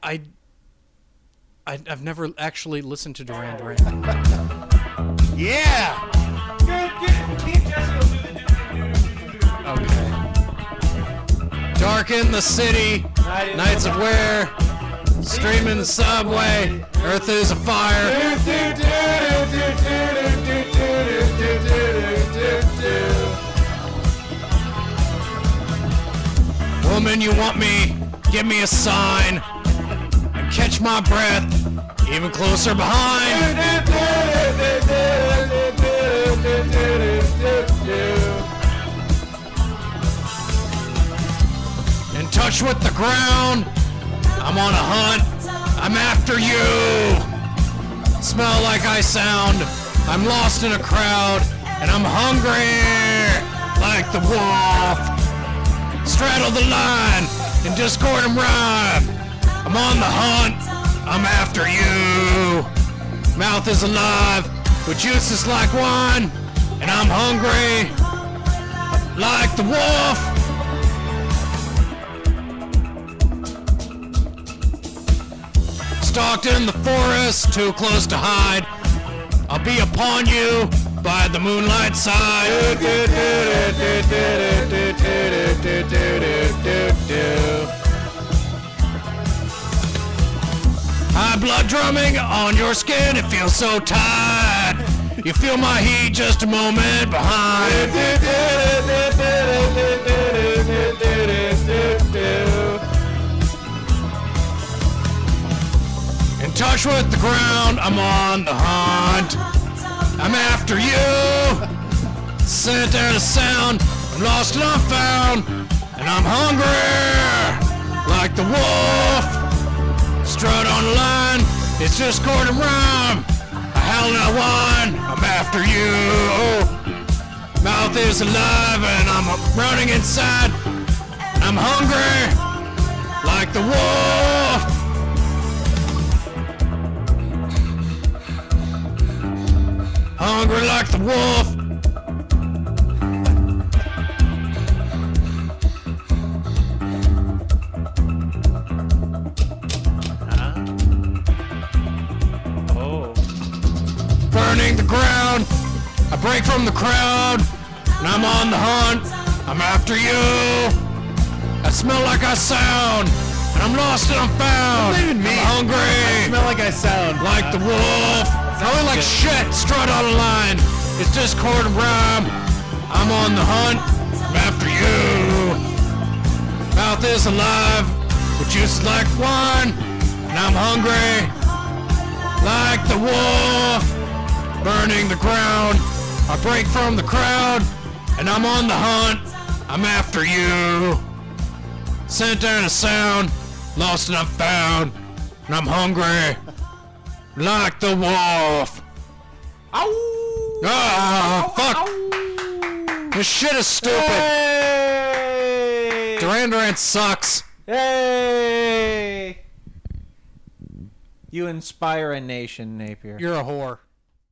I've never actually listened to Duran Duran. Yeah. Okay. Dark in the city, nights of wear, streaming the subway, earth is afire. Woman, you want me, give me a sign. Catch my breath, even closer behind. In touch with the ground, I'm on a hunt, I'm after you. Smell like I sound, I'm lost in a crowd, and I'm hungry like the wolf. Straddle the line in discord and rhyme. I'm on the hunt, I'm after you. Mouth is alive, with juices like wine, and I'm hungry like the wolf. Stalked in the forest, too close to hide. I'll be upon you by the moonlight side. High blood drumming on your skin, it feels so tight. You feel my heat just a moment behind. In touch with the ground, I'm on the hunt. I'm after you. Scent and a sound, I'm lost and I'm found. And I'm hungry like the wolf. Strut on the line, it's just chord and rhyme. I howl and I whine, I'm after you. Mouth is alive and I'm running inside. I'm hungry like the wolf. Hungry like the wolf. Burning the ground, I break from the crowd, and I'm on the hunt, I'm after you. I smell like I sound, and I'm lost and I'm found. What does that even mean? I'm hungry, I smell like I sound. like the wolf. Probably like shit, strut on a line. It's discord and rhyme. I'm on the hunt, I'm after you. Mouth is alive, with juices like wine, and I'm hungry, like the wolf. Burning the ground, I break from the crowd, and I'm on the hunt, I'm after you. Scent and a sound, lost and I'm found, and I'm hungry, like the wolf. Ow! Ah, fuck. Ow. This shit is stupid. Hey! Duran Duran sucks. Hey! You inspire a nation, Napier. You're a whore.